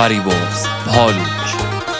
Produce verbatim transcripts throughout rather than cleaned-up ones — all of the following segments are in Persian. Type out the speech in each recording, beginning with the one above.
فریبرز پالوش.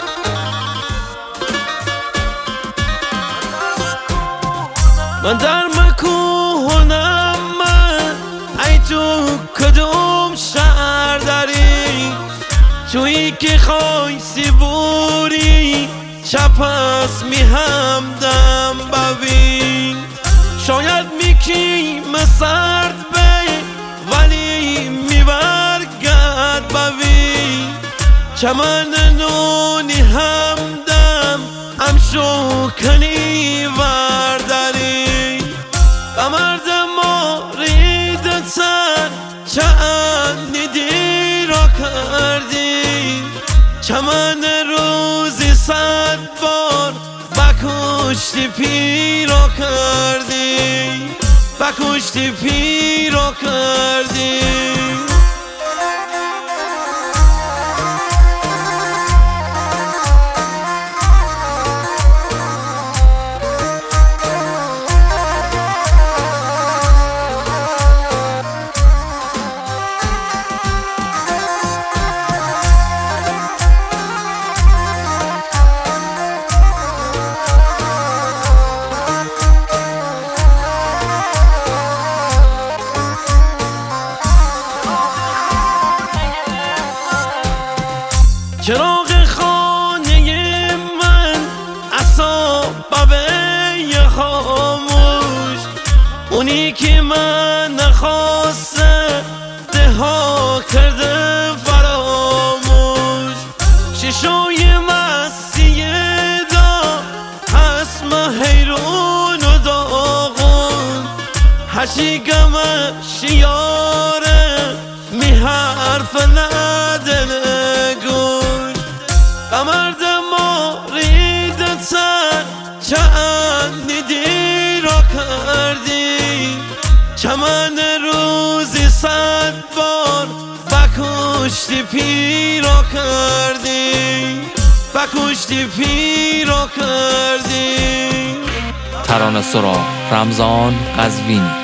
من در مکوهنم من ای تو کدوم شهر داری، تویی که خواهی سیبوری چپ از می همدم ببین. شاید میکی مسرد بی ولی میبرگرد ببین. چمن نونی همدم هم شکنی ورداری. بمرد مارید تن چندی دی را کردی. چمن روزی صد بار بکشتی پیرا کردی، بکشتی پیرا کردی. چراغ خانه من اصاب ببه خاموش، اونی که من نخواسته دها کرده فراموش. ششای مسیه دا اسم حیرون و داغون، هرچی گمش یاره می حرف نده نگون. بمرد مارید تن چندی دی را کردی. چمن روزی صد بار بکشتی پیرا کردی، بکشتی پیرا کردی. ترانه سرا رمضان قزوینی.